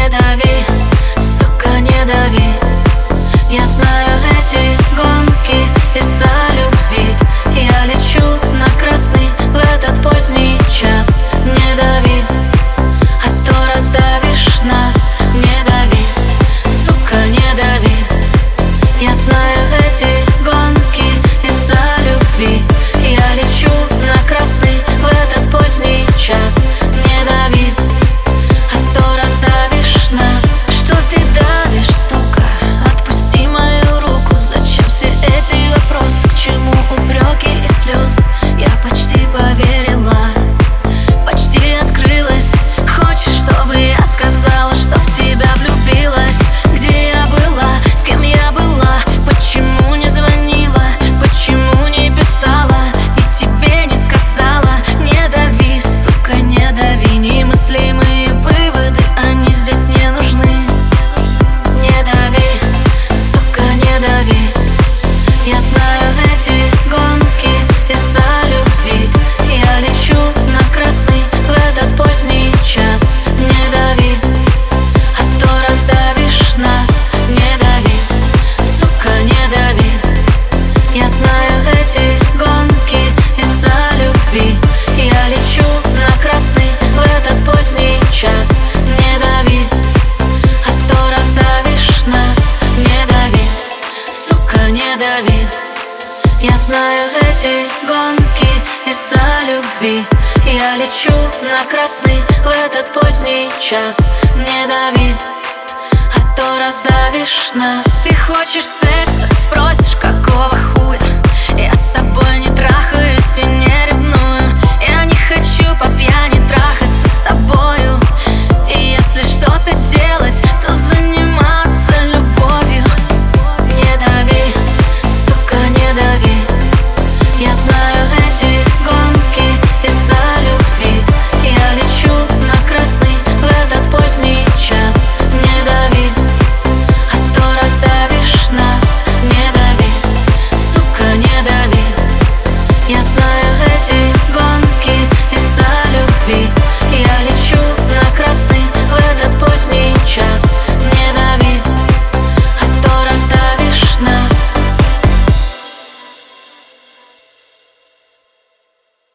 Не дави, сука, не дави. Я знаю эти гонки из-за любви. Я лечу на красный в этот поздний час. Не дави, а то раздавишь нас. Не дави, сука, не дави. Я знаю эти гонки из-за любви. Я лечу на красный в этот поздний час. Не дави, а то раздавишь нас. Что ты давишь, сука? Отпусти мою руку. Зачем все эти вопросы? К чему упреки и слезы? Я почти поверила, почти открылась. Хочешь, чтобы я сказала, что в тебя влюбилась? Где я была? С кем я была? Почему не звонила? Почему не писала? И тебе не сказала. Не дави, сука, не дави. Немыслимые выводы, они здесь не нужны. Не дави, сука, не дави. Я знаю эти гонки из-за любви. Я лечу на красный в этот поздний час. Не дави, а то раздавишь нас. Не дави, сука, не дави. Я знаю эти гонки из-за любви. Я лечу на красный в этот поздний час. Не дави, а то раздавишь нас. Не дави, сука, не дави. Я знаю эти гонки из-за любви. Я лечу на красный в этот поздний час. Не дави, а то раздавишь нас. Ты хочешь секса, спросишь, какого хуя? Я с тобой не трахаюсь и не ревную. Я не хочу по пьяни трахаться с тобою. И если что,